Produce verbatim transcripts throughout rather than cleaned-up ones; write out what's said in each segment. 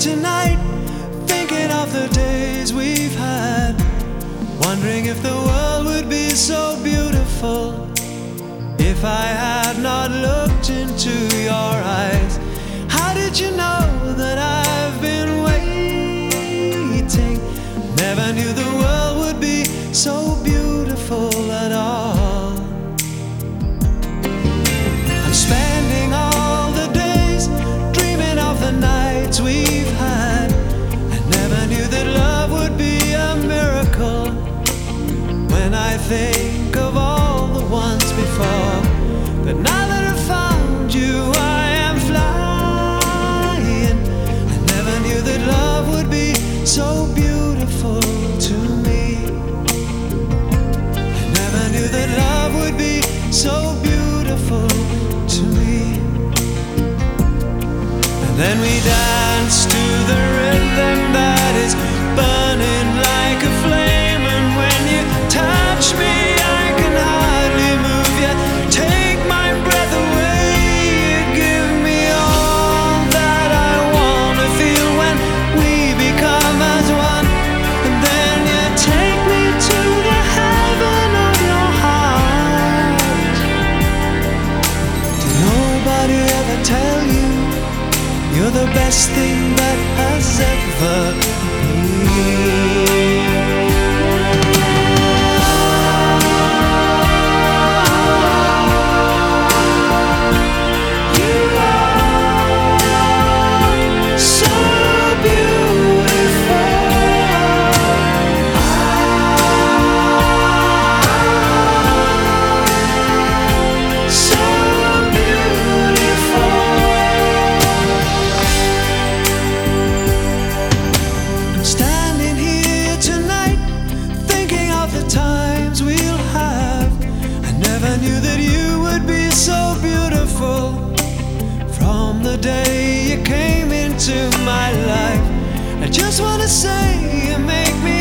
tonight, thinking of the days we've had, wondering if the world would be so beautiful if I had not looked into your eyes. How did you know that I've been waiting? Never knew the world would be so beautiful at all. I'm spending all the days dreaming of the nights we've had. I never knew that love would be a miracle. When I think of all the ones before, but now that I've found you, I am flying. I never knew that love would be so beautiful to me. I never knew that love would be so beautiful to me. And then we dance to the rhythm that is burning like a flame, and when you touch me, I can hardly move. You take my breath away. You give me all that I want to feel when we become as one. And then you take me to the heaven of your heart. Did nobody ever tell you you're the best thing that has ever been? From the day you came into my life, I just wanna say you make me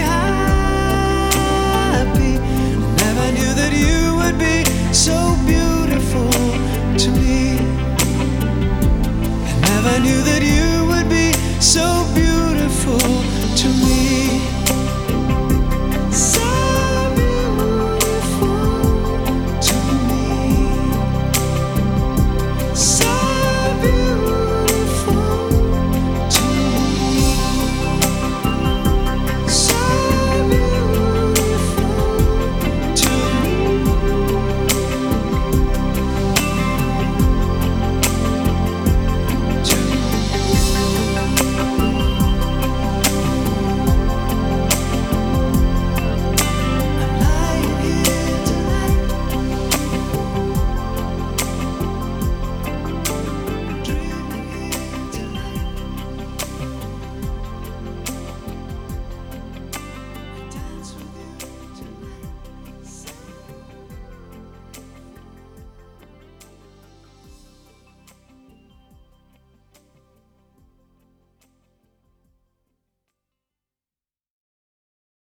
happy. I never knew that you would be so beautiful to me. I never knew that you